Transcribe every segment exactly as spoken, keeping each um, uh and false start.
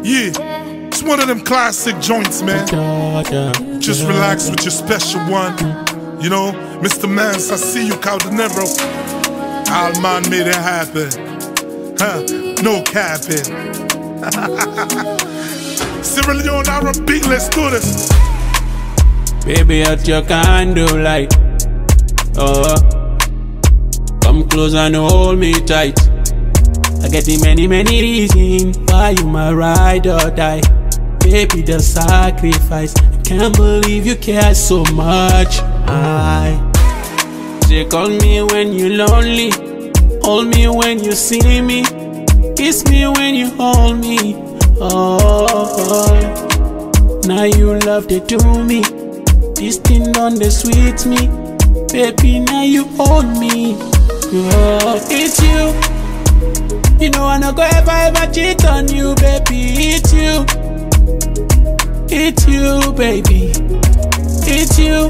Yeah, it's one of them classic joints, man. Just relax with your special one. You know, Mister Mance, I see you, Caldanero. All man made it happen. Huh? No capping. Sierra Leone R and B, let's do this. Baby, at your candlelight. Oh, come close and hold me tight. I get the many, many reasons why you my ride or die. Baby, the sacrifice. I can't believe you care so much. I say call me when you lonely, hold me when you see me, kiss me when you hold me. Oh, oh. Now you love to do me. This thing done the sweet me. Baby, now you hold me. Oh, it's you. You know I not go ever ever cheat on you, baby. It's you. It's you, baby. It's you.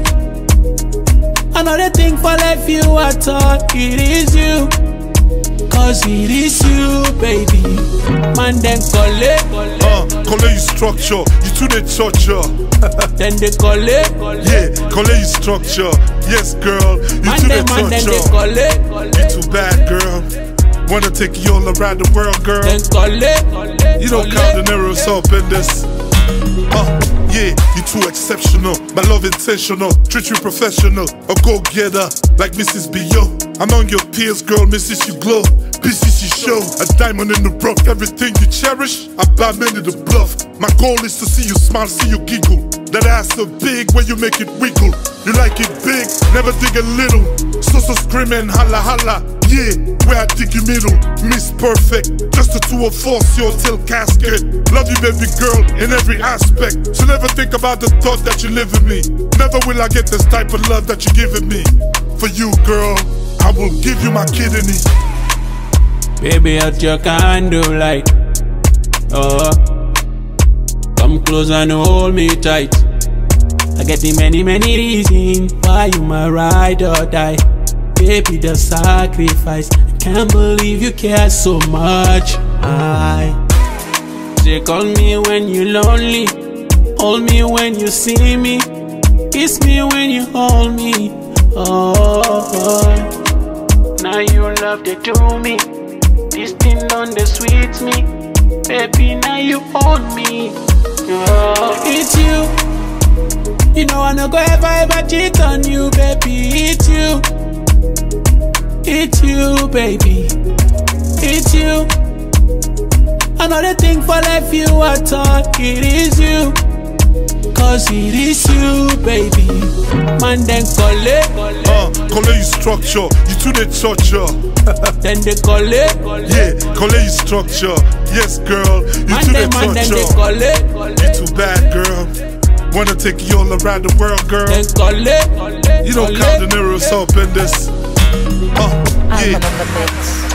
Another thing for life you I thought it is you. Cause it is you, baby. Man then call it. Uh, call it you structure. You too the torture. Then they call it. Yeah, call it you structure. Yes, girl. You Man too the then, man then they torture. call it. You too bad, girl. Wanna take you all around the world, girl. Then call it. You know Caldanero's up in this. Uh, yeah, you too exceptional. My love intentional. Treat you professional. A go-getter like Missus B O. Among your peers, girl, Missus You glow. B C C show. A diamond in the rough. Everything you cherish, I buy many the bluff. My goal is to see you smile, see you giggle. That ass so big when you make it wiggle. You like it big, never dig a little. So so screaming, holla holla. Yeah, where I dig you middle. Miss perfect, just the two of us, your till casket. Love you, baby girl, in every aspect. So never think about the thought that you live in me. Never will I get this type of love that you're giving me. For you, girl, I will give you my kidney. Baby, at your candlelight. Oh, come close and hold me tight. I get the many, many reasons why you my ride or die. Baby, the sacrifice. I can't believe you care so much. I say call me when you lonely, hold me when you see me, kiss me when you hold me. Oh, oh. Now you love to do me. This thing done the sweet me. Baby, now you hold me. Oh, it's you. You know I not go ever ever cheat on you, baby. It's you. It's you, baby. It's you. Another thing for life you I thought it is you. Cause it is you, baby. Man then call it. Uh, call it you structure. You too the torture. Then they call it. Yeah, call it you structure. Yes, girl. You Man too then, the man then they torture. call it. You too bad, girl. Wanna take you all around the world, girl. Then call it. You know Caldanero's up in this. Uh, I'm yeah. on the mix.